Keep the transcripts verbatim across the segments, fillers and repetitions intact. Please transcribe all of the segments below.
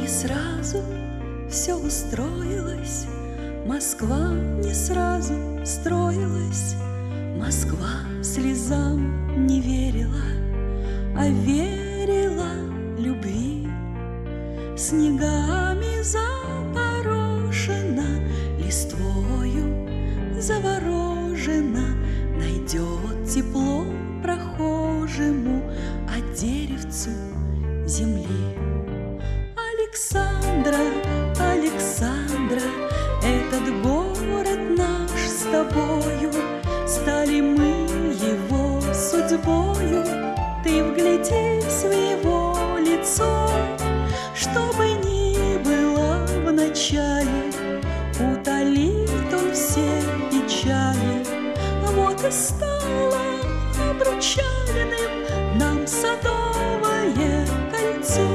не сразу все устроилось, Москва не сразу строилась. Москва слезам не верила, а верила любви. Снегами запорошена, листвою заворожена, найдет тепло прохожему, а деревцу земли. Александра, Александра, этот город наш с тобою, стали мы его судьбою. Ты вглядись в его лицо, чтобы ни было в начале, утолит он все печали. Вот и стало обручальным нам садовое кольцо.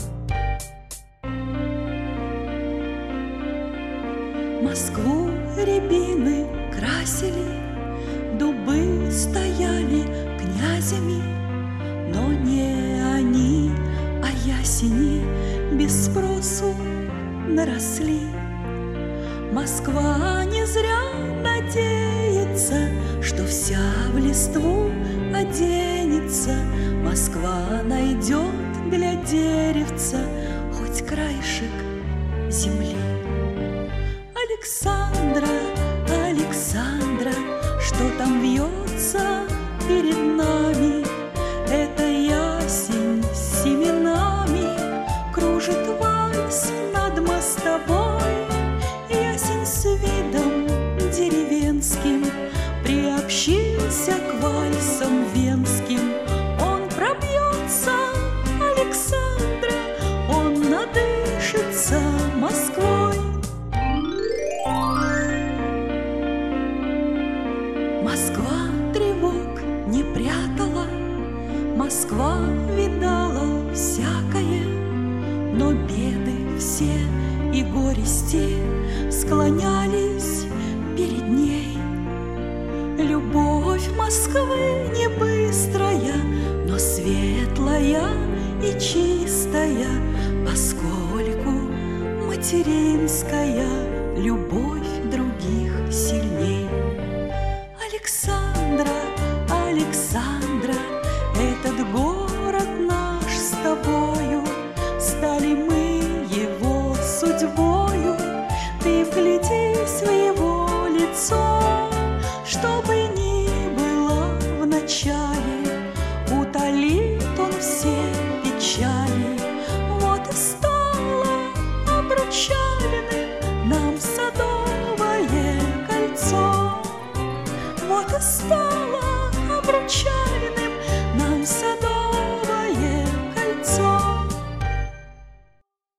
Москву рябины красили, дубы стояли князями, но не они, а ясени без спросу наросли. Москва не зря надеется, что вся в листву оденется. Москва найдет для деревца хоть краешек земли. Александра, Александра, что там вьется перед нами? Это ясень с семенами кружит вальс над мостовой. Ясень с видом деревенским приобщился к вальсам венским. Он пробьется, Александра, он надышится Москвой. Москва тревог не прятала, Москва видала всякое, но беды все и горести склонялись перед ней. Любовь Москвы не быстрая, но светлая и чистая, поскольку материнская любовь других сильней. Александра, Александра, этот город наш с тобою, стали мы его судьбою. Ты вглядись в его лицо, чтобы ни было в начале, утолит он все печали. Вот и стало обручальным нам садовое кольцо. Вот и стало обручальным